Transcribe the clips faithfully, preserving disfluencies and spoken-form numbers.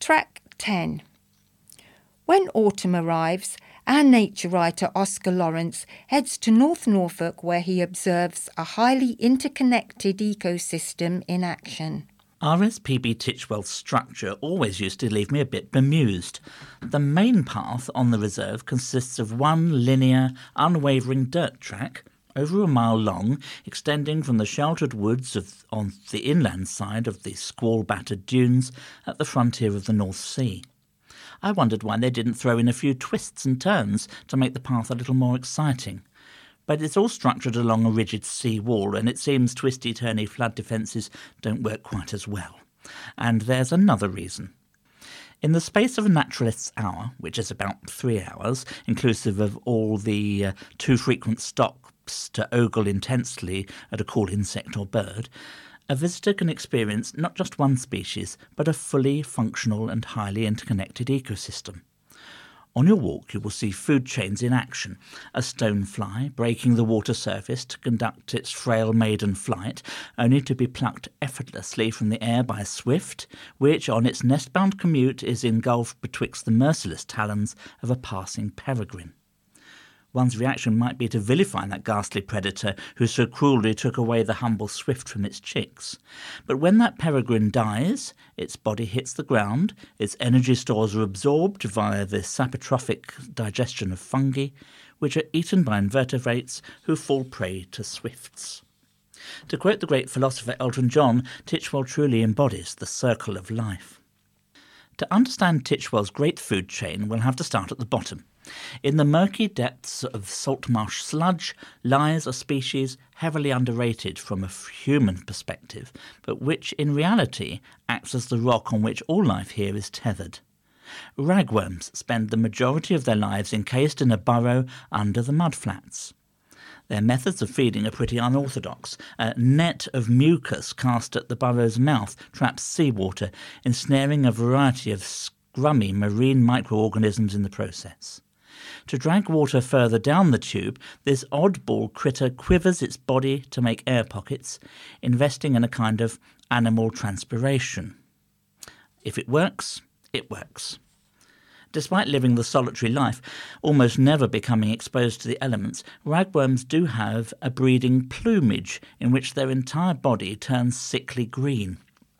Track ten. When autumn arrives, our nature writer Oscar Lawrence heads to North Norfolk, where he observes a highly interconnected ecosystem in action. R S P B Titchwell's structure always used to leave me a bit bemused. The main path on the reserve consists of one linear, unwavering dirt track, over a mile long, extending from the sheltered woods of, on the inland side of the squall-battered dunes at the frontier of the North Sea. I wondered why they didn't throw in a few twists and turns to make the path a little more exciting. But it's all structured along a rigid sea wall, and it seems twisty-turny flood defences don't work quite as well. And there's another reason. In the space of a naturalist's hour, which is about three hours, inclusive of all the uh, too frequent stops to ogle intensely at a cool insect or bird, a visitor can experience not just one species, but a fully functional and highly interconnected ecosystem. On your walk, you will see food chains in action, a stonefly breaking the water surface to conduct its frail maiden flight, only to be plucked effortlessly from the air by a swift, which on its nest-bound commute is engulfed betwixt the merciless talons of a passing peregrine. One's reaction might be to vilify that ghastly predator who so cruelly took away the humble swift from its chicks. But when that peregrine dies, its body hits the ground, its energy stores are absorbed via the saprotrophic digestion of fungi, which are eaten by invertebrates who fall prey to swifts. To quote the great philosopher Elton John, Titchwell truly embodies the circle of life. To understand Titchwell's great food chain, we'll have to start at the bottom. In the murky depths of salt marsh sludge lies a species heavily underrated from a human perspective, but which in reality acts as the rock on which all life here is tethered. Ragworms spend the majority of their lives encased in a burrow under the mudflats. Their methods of feeding are pretty unorthodox. A net of mucus cast at the burrow's mouth traps seawater, ensnaring a variety of scrummy marine microorganisms in the process. To drag water further down the tube, this oddball critter quivers its body to make air pockets, investing in a kind of animal transpiration. If it works, it works. Despite living the solitary life, almost never becoming exposed to the elements, ragworms do have a breeding plumage in which their entire body turns sickly green.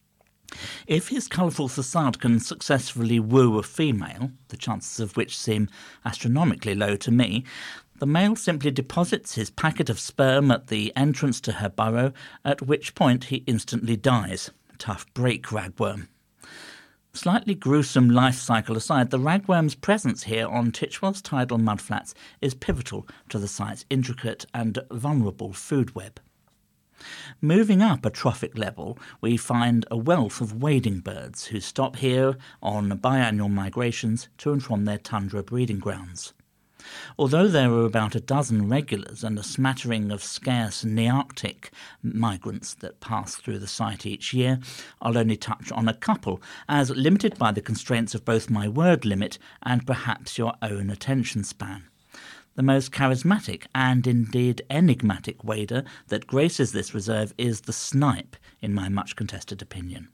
If his colourful facade can successfully woo a female, the chances of which seem astronomically low to me, the male simply deposits his packet of sperm at the entrance to her burrow, at which point he instantly dies. Tough break, ragworm. Slightly gruesome life cycle aside, the ragworm's presence here on Titchwell's tidal mudflats is pivotal to the site's intricate and vulnerable food web. Moving up a trophic level, we find a wealth of wading birds who stop here on biannual migrations to and from their tundra breeding grounds. Although there are about a dozen regulars and a smattering of scarce Nearctic migrants that pass through the site each year, I'll only touch on a couple, as limited by the constraints of both my word limit and perhaps your own attention span. The most charismatic and indeed enigmatic wader that graces this reserve is the snipe, in my much contested opinion.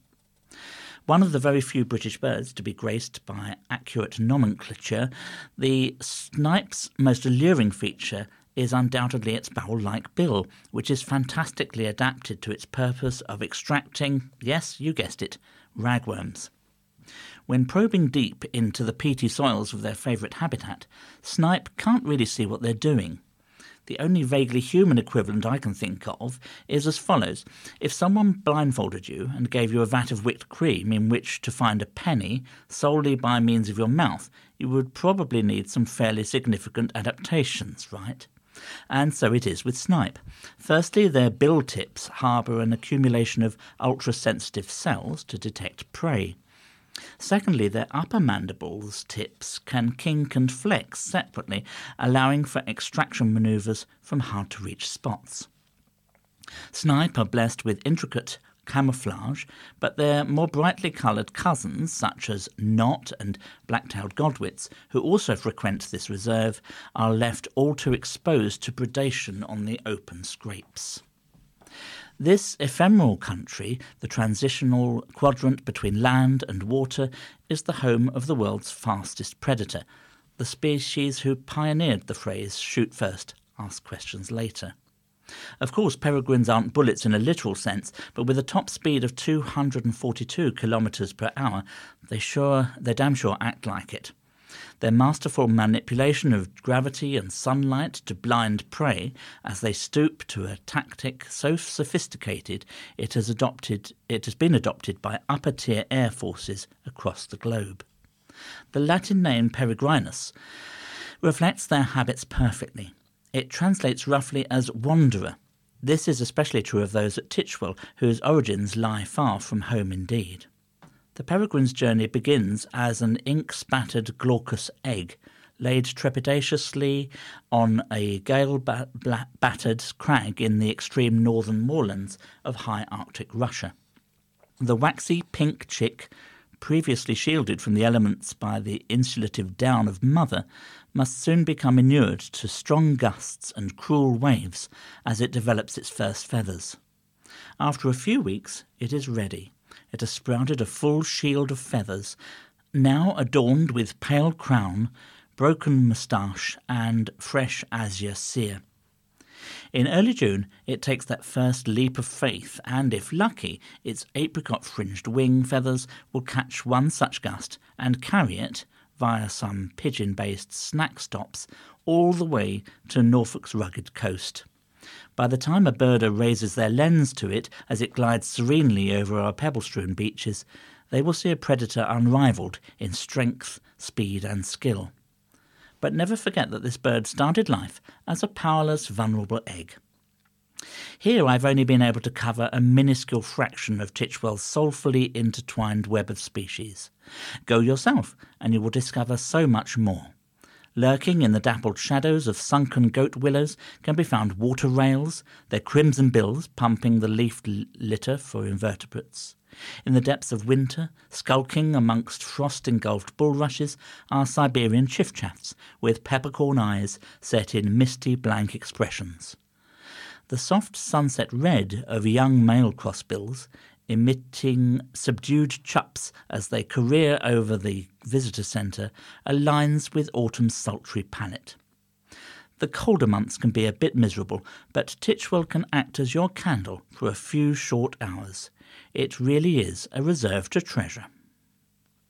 One of the very few British birds to be graced by accurate nomenclature, the snipe's most alluring feature is undoubtedly its barrel-like bill, which is fantastically adapted to its purpose of extracting, yes, you guessed it, ragworms. When probing deep into the peaty soils of their favourite habitat, snipe can't really see what they're doing. The only vaguely human equivalent I can think of is as follows. If someone blindfolded you and gave you a vat of whipped cream in which to find a penny solely by means of your mouth, you would probably need some fairly significant adaptations, right? And so it is with snipe. Firstly, their bill tips harbour an accumulation of ultra-sensitive cells to detect prey. Secondly, their upper mandibles tips can kink and flex separately, allowing for extraction manoeuvres from hard-to-reach spots. Snipe are blessed with intricate camouflage, but their more brightly coloured cousins, such as knot and black-tailed godwits, who also frequent this reserve, are left all too exposed to predation on the open scrapes. This ephemeral country, the transitional quadrant between land and water, is the home of the world's fastest predator, the species who pioneered the phrase shoot first, ask questions later. Of course, peregrines aren't bullets in a literal sense, but with a top speed of two hundred forty-two kilometres per hour, they sure, they damn sure act like it. Their masterful manipulation of gravity and sunlight to blind prey as they stoop to a tactic so sophisticated it has adopted it has been adopted by upper-tier air forces across the globe. The Latin name peregrinus reflects their habits perfectly. It translates roughly as wanderer. This is especially true of those at Titchwell, whose origins lie far from home indeed. The peregrine's journey begins as an ink-spattered glaucous egg, laid trepidatiously on a gale-battered crag in the extreme northern moorlands of high Arctic Russia. The waxy pink chick, previously shielded from the elements by the insulative down of mother, must soon become inured to strong gusts and cruel waves as it develops its first feathers. After a few weeks, it is ready. It has sprouted a full shield of feathers, now adorned with pale crown, broken moustache, and fresh azure cere. In early June, it takes that first leap of faith, and if lucky, its apricot-fringed wing feathers will catch one such gust and carry it, via some pigeon-based snack stops, all the way to Norfolk's rugged coast. By the time a birder raises their lens to it as it glides serenely over our pebble-strewn beaches, they will see a predator unrivalled in strength, speed and skill. But never forget that this bird started life as a powerless, vulnerable egg. Here I've only been able to cover a minuscule fraction of Titchwell's soulfully intertwined web of species. Go yourself and you will discover so much more. Lurking in the dappled shadows of sunken goat willows can be found water rails, their crimson bills pumping the leaf litter for invertebrates. In the depths of winter, skulking amongst frost-engulfed bulrushes, are Siberian chiffchaffs with peppercorn eyes set in misty blank expressions. The soft sunset red of young male crossbills, emitting subdued chups as they career over the visitor centre, aligns with autumn's sultry palette. The colder months can be a bit miserable, but Titchwell can act as your candle for a few short hours. It really is a reserve to treasure.